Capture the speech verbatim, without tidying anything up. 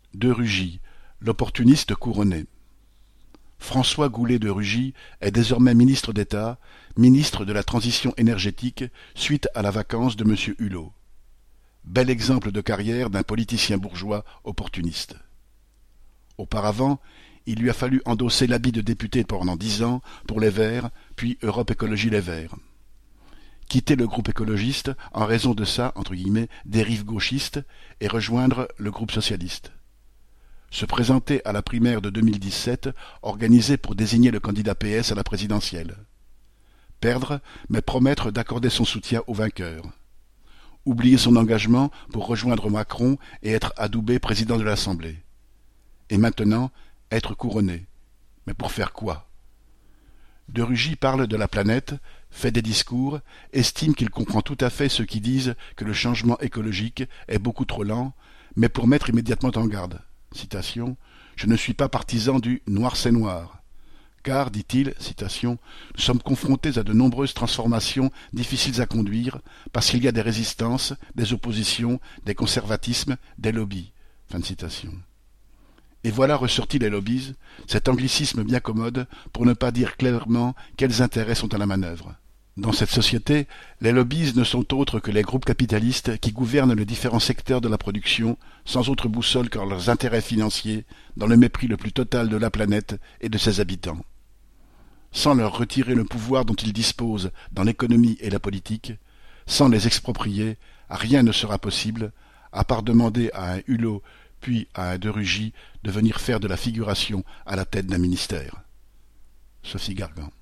De Rugy, l'opportuniste couronné. François Goulet de Rugy est désormais ministre d'État, ministre de la Transition énergétique, suite à la vacance de Monsieur Hulot. Bel exemple de carrière d'un politicien bourgeois opportuniste. Auparavant, il lui a fallu endosser l'habit de député pendant dix ans pour les Verts, puis Europe Écologie Les Verts. Quitter le groupe écologiste en raison de sa entre guillemets, dérive gauchiste et rejoindre le groupe socialiste. Se présenter à la primaire de deux mille dix-sept, organisée pour désigner le candidat P S à la présidentielle. Perdre, mais promettre d'accorder son soutien au vainqueur. Oublier son engagement pour rejoindre Macron et être adoubé président de l'Assemblée. Et maintenant, être couronné. Mais pour faire quoi? De Rugy parle de la planète, fait des discours, estime qu'il comprend tout à fait ceux qui disent que le changement écologique est beaucoup trop lent, mais pour mettre immédiatement en garde. Citation, « Je ne suis pas partisan du noir c'est noir. Car, dit-il, citation, « nous sommes confrontés à de nombreuses transformations difficiles à conduire parce qu'il y a des résistances, des oppositions, des conservatismes, des lobbies. » Fin de citation. Et voilà ressortis les lobbies, cet anglicisme bien commode pour ne pas dire clairement quels intérêts sont à la manœuvre. Dans cette société, les lobbies ne sont autres que les groupes capitalistes qui gouvernent les différents secteurs de la production, sans autre boussole que leurs intérêts financiers, dans le mépris le plus total de la planète et de ses habitants. Sans leur retirer le pouvoir dont ils disposent dans l'économie et la politique, sans les exproprier, rien ne sera possible, à part demander à un Hulot puis à un De Rugy de venir faire de la figuration à la tête d'un ministère. Sophie Gargan.